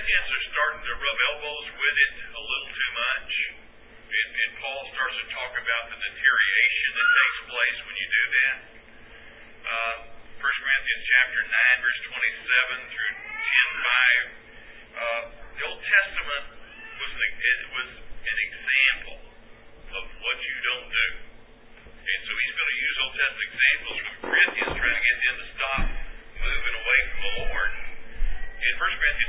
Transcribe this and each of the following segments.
Corinthians are starting to rub elbows with it a little too much. And Paul starts to talk about the deterioration that takes place when you do that. 1 Corinthians chapter 9, verse 27 through 10:5. The Old Testament was an example of what you don't do. And so he's going to use Old Testament examples from Corinthians, trying to get them to stop moving away from the Lord. In 1 Corinthians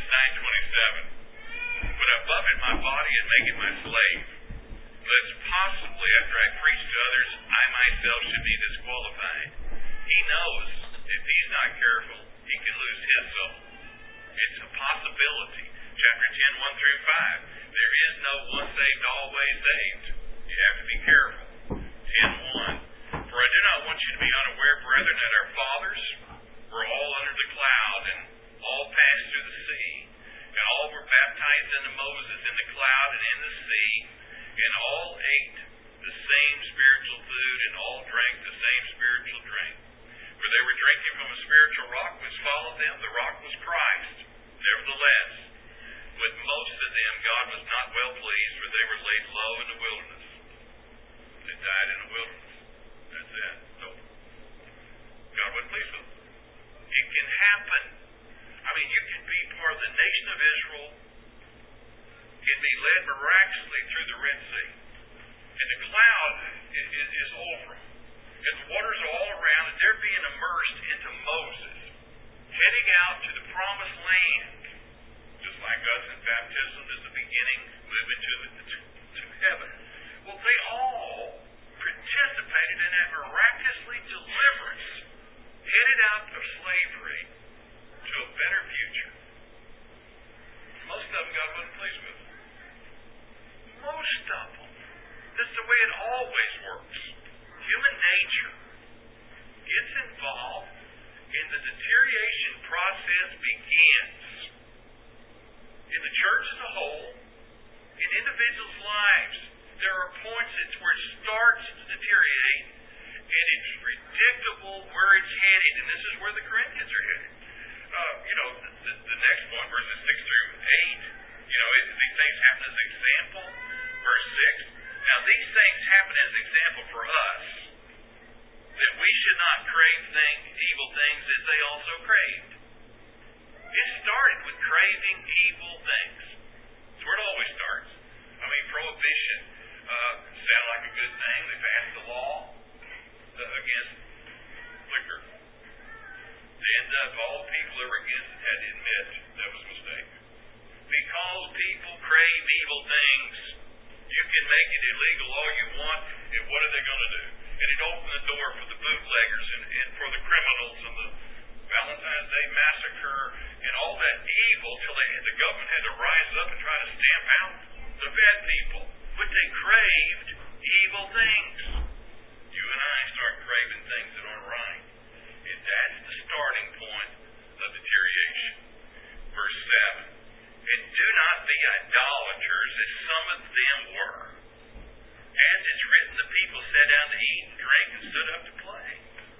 9:27, when I buffet my body and make it my slave, lest possibly after I preach to others, I myself should be disqualified. He knows if he's not careful, he can lose his soul. It's a possibility. Chapter 10, 1 through 5. There is no once saved, always saved. You have to be careful. 10:1. For I do not want you to be unaware, brethren, that our fathers were all under the cloud, and all passed through the sea, and all were baptized into Moses in the cloud and in the sea, and all ate the same spiritual food, and all drank the same spiritual drink. For they were drinking from a spiritual rock which followed them. The rock was Christ. Nevertheless, with most of them God was not well pleased, for they were laid low in the wilderness. They died in the wilderness. That's it. So, God wasn't pleased with them. It can happen. I mean, you can be part of the nation of Israel, can be led miraculously through the Red Sea. And the cloud is over them. And the waters are all around, and they're being immersed into Moses, heading out to the promised land. Just like us in baptism is the beginning, moving to heaven. Well, they all participated in that miraculously deliverance, headed out of slavery to a better future. Most of them God wasn't pleased with. Most of them. That's the way it always works. Human nature gets involved, and the deterioration process begins. In the church as a whole, in individuals' lives, there are points where it starts to deteriorate, and it's predictable where it's headed, and this is where the Corinthians are headed. The next point, verses 6 through 8, these things happen as an example. Verse 6, now these things happen as an example for us, that we should not crave evil things as they also craved. It started with craving evil things. That's where it always starts. I mean, prohibition sounded like a good thing. They passed the law against liquor. They ended up, all the people that were against it had to admit that was a mistake. Because people crave evil things, you can make it illegal all you want, and what are they going to do? And it opened the door for the bootleggers and for the criminals and the Valentine's Day massacre and all that evil till the government had to rise up and try to stamp out the bad people. But they craved evil things. You and I start craving things that aren't right. And that's the starting point of deterioration. Verse 7. And do not be idolaters as some of them were. As it's written, the people sat down to eat and drink and stood up to play.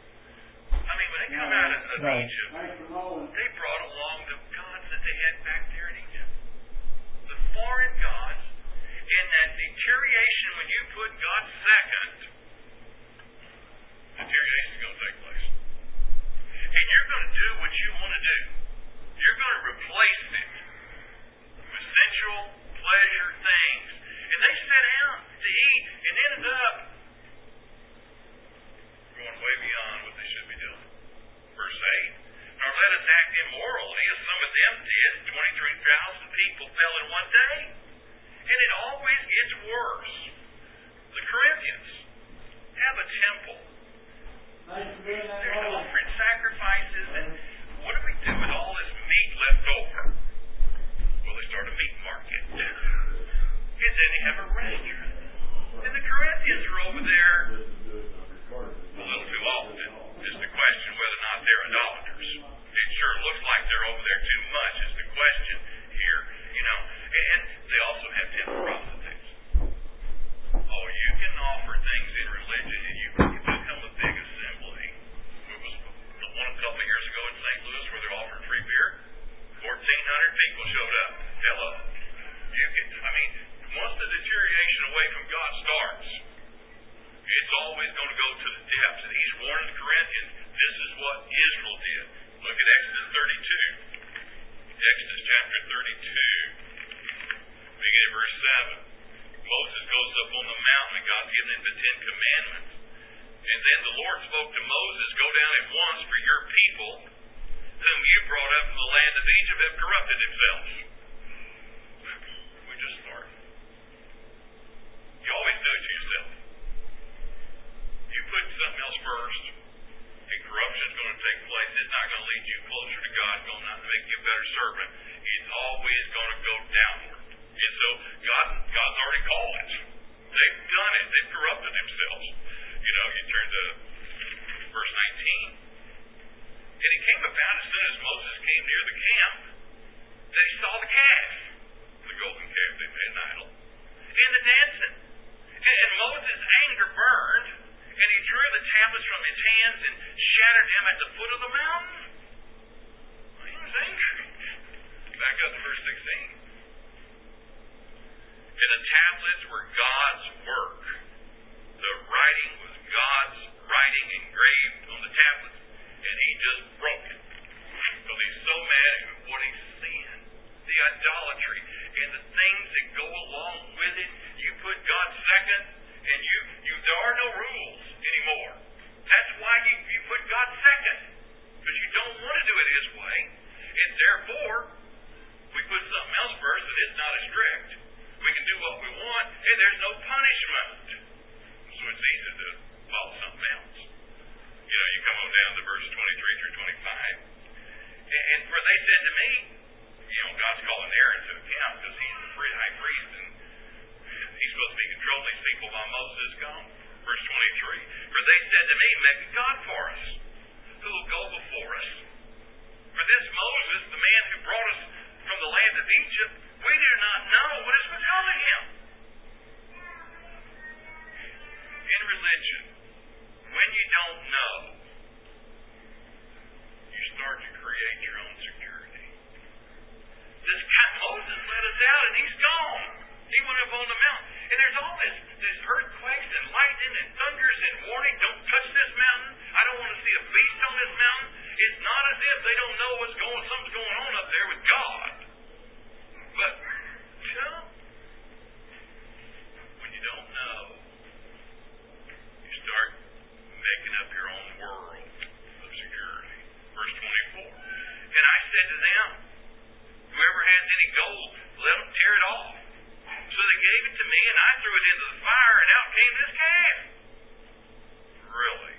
I mean, when they come out of Egypt, they brought along the gods that they had back there in Egypt. The foreign gods. And that deterioration, when you put God second, deterioration is going to take place. And you're going to do what you want to do. You're going to replace it with sensual pleasure things. And they sat down to eat and ended up going way beyond what they should be doing. Verse 8. Nor let us act immorally as some of them did. 23,000 people fell in one day. And it always gets worse. The Corinthians have a temple. There's offering sacrifices, and what do we do with all this meat left over? Well, they start a meat market. And then they have a restaurant. And the Corinthians are over there a little too often. It's the question whether or not they're idolaters. It sure looks like they're over there too much is the question here, And they also have temple prostitutes. Oh, you can offer things in religion, and you can become a big assembly. There was one a couple of years ago in Exodus chapter 32, beginning verse 7. Moses goes up on the mountain and God's given him the 10 Commandments. And then the Lord spoke to Moses, go down at once, for your people, whom you brought up from the land of Egypt, have corrupted themselves. We just start. You always do it to yourself. You put something else first, and corruption is going to take place. It's not going to lead you closer to God. It's going to not make you a better servant. It's always going to go downward. And so God's already called it. They've done it. They've corrupted themselves. You know, you turn to verse 19. And it came about as soon as Moses came near the camp that he saw the calf, the golden calf they made an idol, and the dancing. And Moses' anger burned, and he drew the tablets from his hands and shattered them at the foot of the mountain. He was angry. Back up to verse 16. And the tablets were God's work. The writing was God's writing engraved on the tablets. And he just broke it. Because he's so mad at what he's seeing. The idolatry and the things that go along with it. You put God second, and there are no rules anymore. That's why you put God second. Because you don't want to do it his way. And therefore, we put something else first that is not as strict. We can do what we want, and there's no punishment. So it's easy to follow something else. You know, you come on down to verse 23 through 25. And for they said to me, you know, God's calling Aaron to account because he's the high priest and he's supposed to be controlling these people while Moses is gone. Verse 23. For they said to me, make a God for us, who will go before us. For this Moses, the man who brought us from the land of Egypt, we do not know what has become of him. In religion, when you don't know, you start to create your own security. This guy, Moses let us out and he's gone. He went up on the mountain. And there's all this earthquakes and lightning and thunders and warning, don't touch this mountain. I don't want to see a beast on this mountain. It's not as if they don't know something's going on up there with God. But, you know, when you don't know, you start making up your own world of security. Verse 24. And I said to them, whoever has any gold, let them tear it off. So they gave it to me, and I threw it into the fire, and out came this calf. Really?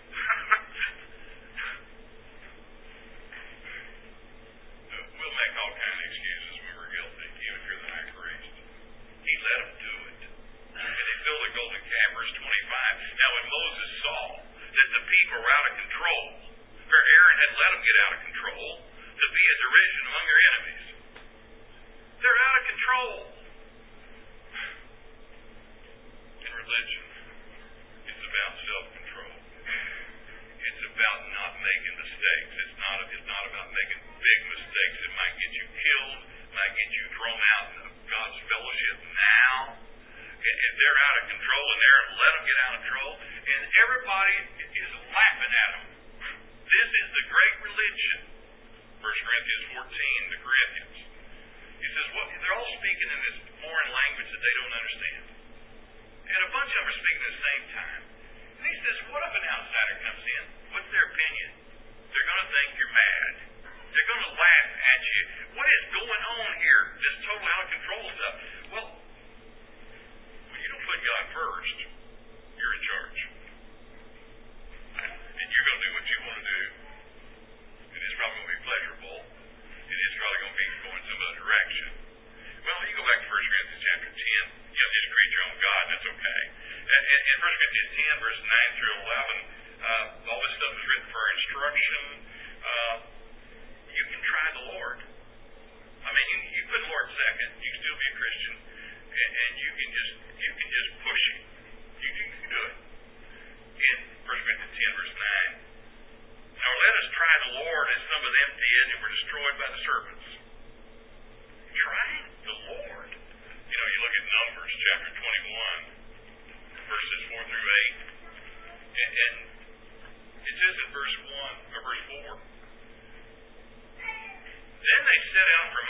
We'll make all kinds of excuses when we're guilty, even if you're the high priest. He let them do it. And they built a golden calf, verse 25. Now when Moses saw that the people were out of control, for Aaron had let them get out of control, to be a derision among their enemies. They're out of control. In religion, it's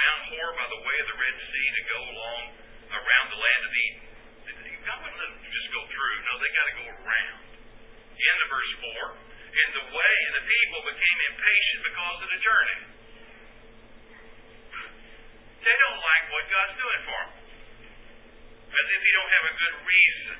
Mount Hor by the way of the Red Sea to go along around the land of Eden. God wouldn't let them just go through. No, they got to go around. End of verse 4. And the people became impatient because of the journey. They don't like what God's doing for them. As if He don't have a good reason.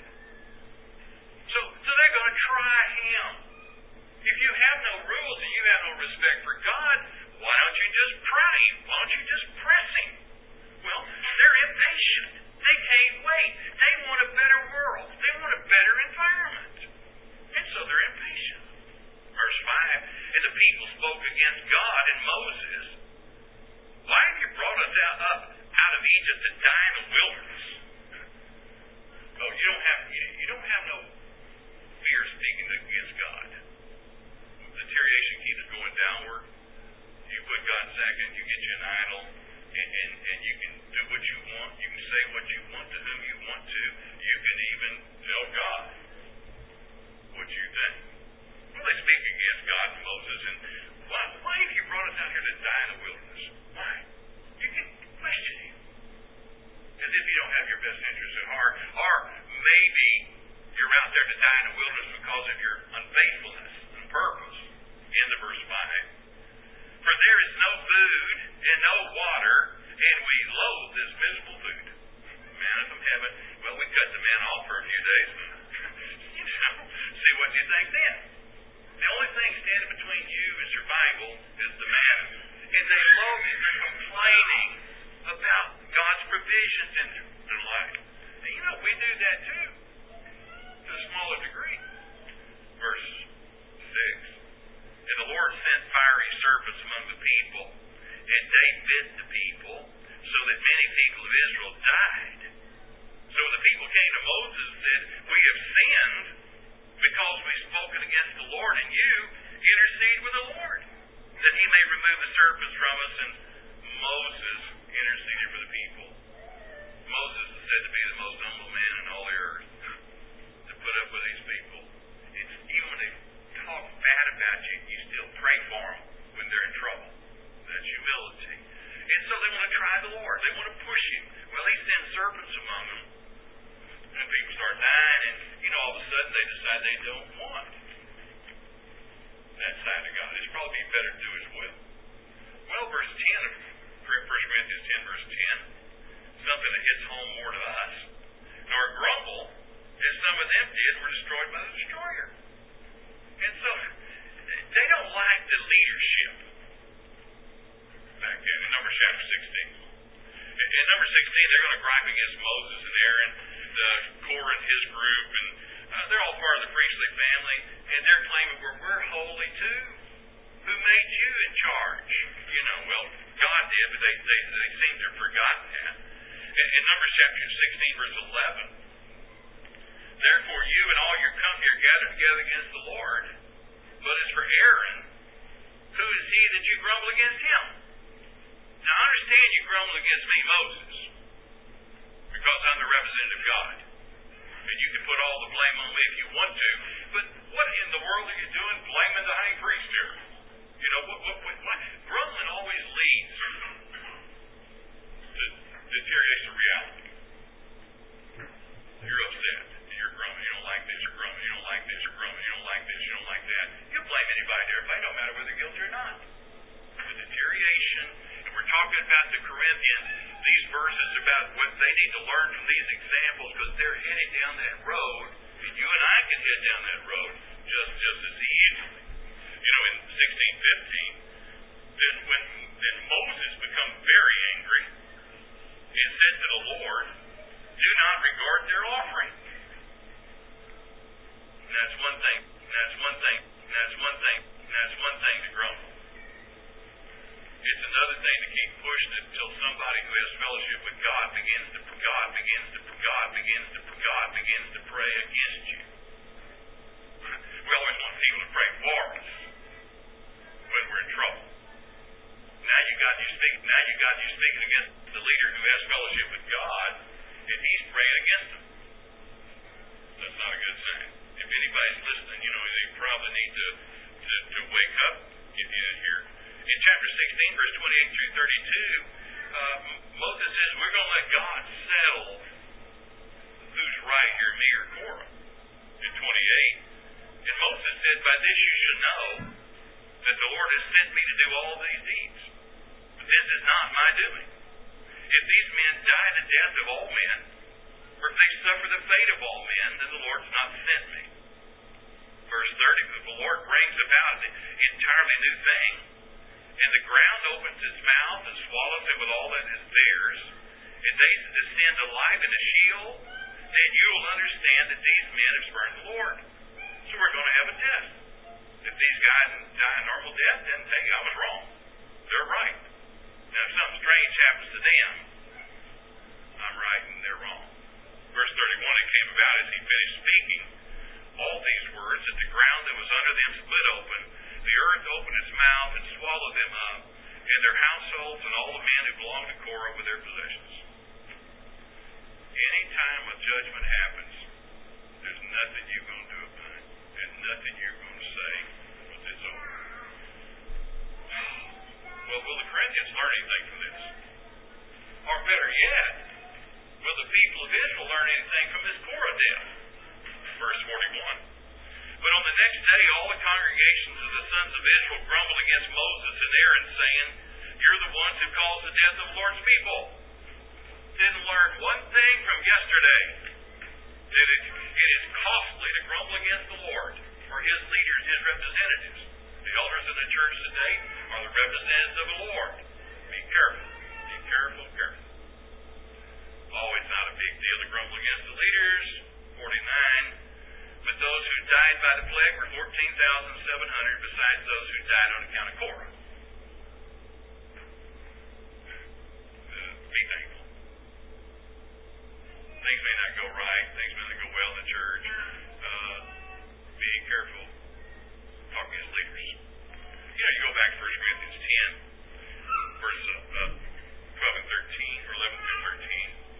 So they're going to try Him. If you have no rules and you have no respect for God, why don't you just pray Him? Why don't you just press Him? Well, they're impatient. They can't wait. They want a better world. They want a better environment. And so they're impatient. Verse 5, and the people spoke against God and Moses. Why have you brought us up out of Egypt to die in the wilderness? Oh, you don't have no fear speaking against God. Deterioration keeps going downward. You put God second, you get you an idol, and you can do what you want. You can say what you want to whom you want to. You can even tell God what you think. Well, they speak against God and Moses, and why have you brought us out here to die in the wilderness? Why? You can question Him. As if you don't have your best interests at heart. Or maybe you're out there to die in the wilderness because of your unfaithfulness and purpose. End of verse 5. For there is no food and no water, and we loathe this miserable food. Manna from heaven. Well, we cut the manna off for a few days. See what you think then. The only thing standing between you and survival is the manna. And they loathe it. They're complaining about God's provisions in their life. And we do that too. To a smaller degree. Verse 6. And the Lord sent fiery serpents among the people, and they bit the people, so that many people of Israel died. So the people came to Moses and said, we have sinned because we've spoken against the Lord, and you intercede with the Lord, that He may remove the serpents from us. And Moses interceded for the people. Moses is said to be the most humble man in all the earth to put up with these people. Even when they talk bad about you, you still pray for them when they're in trouble. That's humility. And so they want to try the Lord. They want to push Him. Well, He sends serpents among them. And people start dying, and all of a sudden they decide they don't want that side of God. It's probably better to do His will. Well, verse 10 of 1 Corinthians 10, verse 10, something that hits home more to us. Nor grumble, as some of them did, were destroyed by the destroyer. And so, they don't like the leadership. Back in Numbers chapter 16. In Numbers 16, they're going to gripe against Moses and Aaron, Korah and his group, and they're all part of the priestly family, and they're claiming, we're holy too. Who made you in charge? Well, God did, but they seem to have forgotten that. In Numbers chapter 16, verse 11, therefore you and all your company are gathered together against the Lord. But as for Aaron, who is he that you grumble against him? Now I understand you grumble against me, Moses, because I'm the representative of God. And you can put all the blame on me if you want to. But what in the world are you doing blaming the high priest here? What? Grumbling always leads to deterioration of reality. You're upset. You're grumbling. You don't like this. You're grumbling. You don't like this. You're grumbling. You don't like this. You don't like that. You blame anybody there. It don't matter whether they're guilty or not. The deterioration. And we're talking about the Corinthians. These verses about what they need to learn from these examples, because they're heading down that road, and you and I can head down that road just as easily. In 16:15, then Moses became very angry and said to the Lord, do not regard their offering. And that's one thing. That's one thing. That's one thing. That's one thing to grumble. It's another thing to keep pushing it until somebody who has fellowship with God begins to pray against you. We always want people to pray for us when we're in trouble. Now you got you speaking against the leader who has fellowship with God, and he's praying against them. That's not a good sign. If anybody's listening, they probably need to wake up if you didn't hear. In chapter 16, verse 28 through 32, If these men die the death of all men, or if they suffer the fate of all men, then the Lord's not sent me. Verse 30, but the Lord brings about an entirely new thing, and the ground opens its mouth and swallows it with all that is theirs, and they descend alive into Sheol, then you will understand that these men have spurned the Lord. So we're going to have a test. If these guys die a normal death, then hey, I was wrong. They're right. Now if something strange happens to them, I'm right and they're wrong. Verse 31, it came about as he finished speaking all these words, that the ground that was under them split open, the earth opened its mouth and swallowed them up, and their households and all the men who belonged to Korah with their possessions. Any time a judgment happens, there's nothing you're going to do about it. There's nothing you're going to say once it's over. Well, will the Corinthians learn anything from this? Or better yet, will the people of Israel learn anything from this Korah death? Verse 41. But on the next day, all the congregations of the sons of Israel grumbled against Moses and Aaron, saying, you're the ones who caused the death of the Lord's people. Didn't learn one thing from yesterday. That it is costly to grumble against the Lord or his leaders, his representatives. The elders in the church today are the representatives of the Lord. Be careful. Be careful, careful. Oh, it's not a big deal to grumble against the leaders. 49. But those who died by the plague were 14,700, besides those who died on account of Korah. Be thankful. Things may not go right. Things may not go well in the church. Be careful. Talk against leaders. You know, you go back to 1 Corinthians 10, verses 12 and 13, or 11 through 13.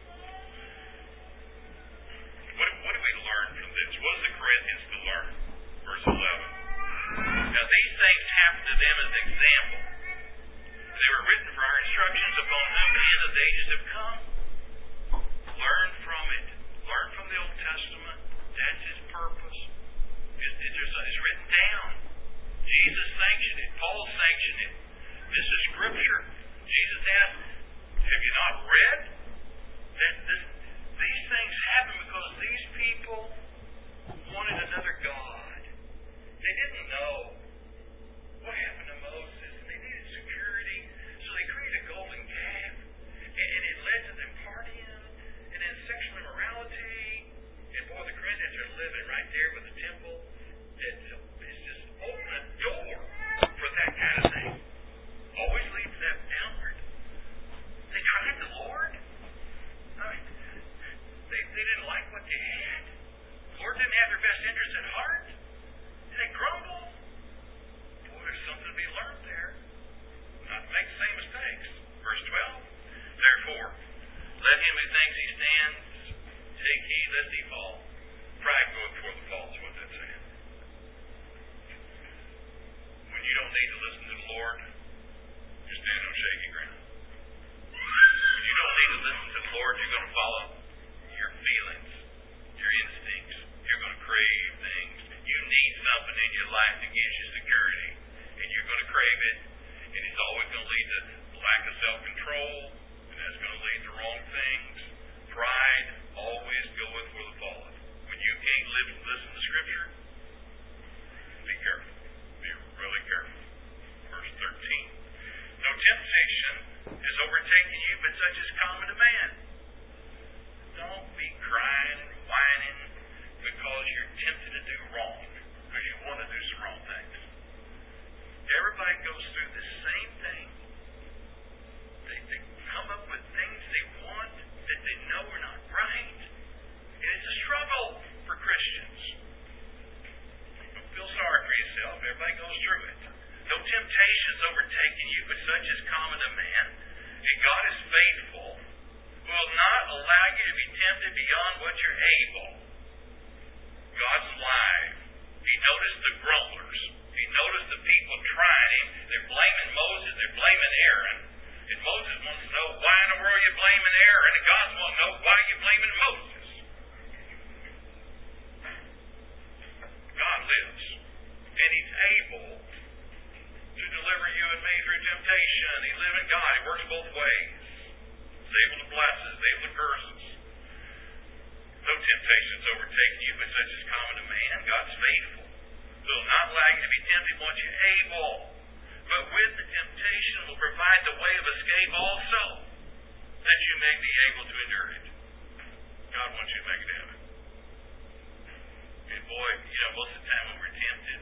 What do we learn from this? What is the Corinthians to learn? Verse 11. Now these things happened to them as an example. They were written for our instructions, upon whom the end of the ages have come. Learn from it. Learn from the Old Testament. That's his purpose. It's written down. Jesus sanctioned it. Paul sanctioned it. This is Scripture. Jesus asked, have you not read that these things happen because these people wanted another God? They didn't know what happened to Moses. They needed security, so they created a golden calf, and it led to them partying, and then sexual immorality. And boy, the Corinthians are living right there with the temple. It's just open a door for that kind of thing. Always leads them downward. They tried the Lord. I mean, they didn't like what they had. The Lord didn't have their best interests at heart. And they grumbled. Boy, there's something to be learned there. Not to make the same mistakes. Verse 12. Therefore, let him who thinks he stands take heed lest he fall. Pride goeth before the fall is what that's saying. When you don't need to listen to the Lord, you're standing on shaky ground. When you don't need to listen to the Lord, you're going to follow your feelings, your instincts. You're going to crave things. You need something in your life that gives you security, and you're going to crave it, and it's always going to lead to lack of self-control, and that's going to lead to wrong things. Pride always goeth where the falleth. When you can't listen to Scripture, be careful. Be really careful. Verse 13. No temptation has overtaken you, but such is common to man. Don't be crying and whining because you're tempted to do wrong, because you want to do some wrong things. Everybody goes through the same thing. They come up with things they want that they know are not right. And it's a struggle for Christians. Don't feel sorry for yourself. Everybody goes through it. No temptation has overtaken you, but such is common to man. And God is faithful, who will not allow you to be tempted beyond what you're able. God's alive. He noticed the grumblers. He noticed the people trying him. They're blaming Moses. They're blaming Aaron. And Moses wants to know, why in the world are you blaming Aaron? And God wants to know, why are you blaming Moses? God lives. And he's able to deliver you and me through temptation. He lives in God. He works both ways. Say that's overtaken you, but such is common to man. God's faithful, who will not allow you to be tempted once you're able, but with the temptation will provide the way of escape also, that you may be able to endure it. God wants you to make it happen. And boy, most of the time when we're tempted,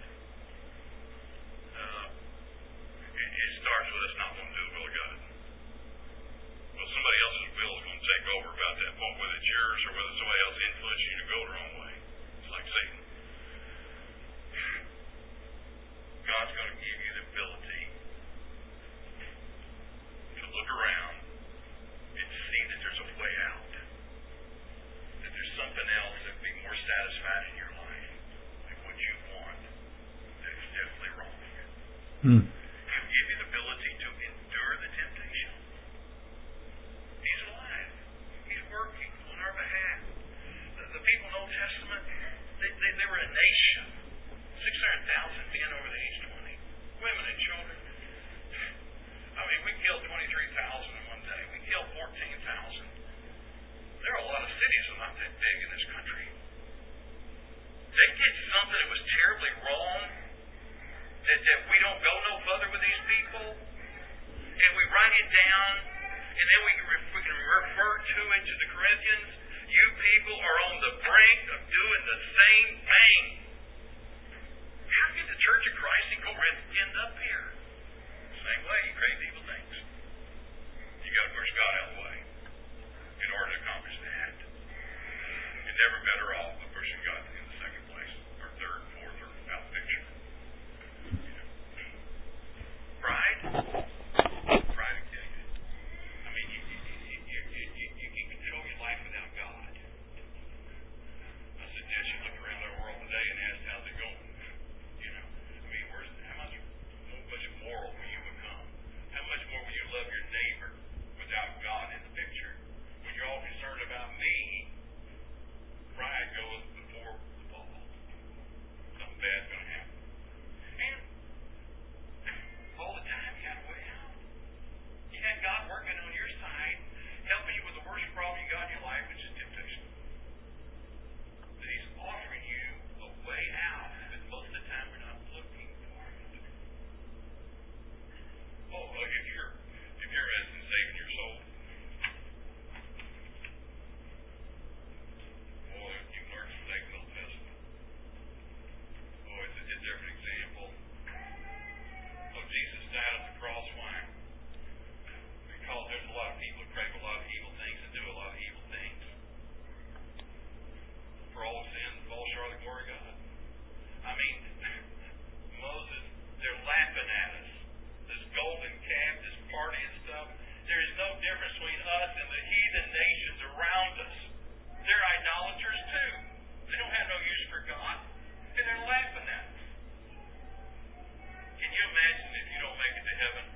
it starts with us not wanting to do the will of God. Well, somebody else's will is going to take over about that point, whether it's yours or whether somebody else influences you to go the wrong way. It's like Satan. God's going to give you the ability to look around and see that there's a way out. That there's something else that would be more satisfied in your life than what you want. That's definitely wrong. He'll give you the ability to endure the temptation. He's alive. He's working on our behalf. The people in the Old Testament, they were a nation. 600,000 men over the age 20. Women and children. I mean, we killed 23,000 in one day. We killed 14,000. There are a lot of cities that are not that big in this country. They did something that was terribly wrong, that we don't go no further with these people, and we write it down, and then we can refer to it to the Corinthians. You people are on the brink of doing the same thing. How could the Church of Christ in Corinth end up here? Same way, you crave evil things. You got to push God out of the way in order to accomplish that. You're never better off than pushing God in the second place, or third, fourth, or out of the picture. Pride will kill you. I mean, you can control your life without God. I suggest you look around the world today and ask, how's it going? How much moral will you become? How much more will you love your neighbor without God in the picture? When you're all concerned about me, pride goes before the fall. Something bad's going to happen. And all the time you got a way out. You got God working on your side, helping you with the worst problem you got in your life, which is temptation. That He's offering you a way out, but most of the time we're not looking for it. Oh, if you're interested in saving your soul, boy, you can learn to take the Old Testament. Oh, it's a different example. Oh, Jesus died on the cross. Why? Because there's a lot of people who crave a lot of evil things and do a lot of evil things. For all of sin, fall short of the glory of God. I mean, Moses, they're laughing at us. This golden calf, this party and stuff. There is no difference between us and the heathen nations around us. They're idolaters too. They don't have no use for God. And they're laughing at us. Can you imagine if you don't make it to heaven?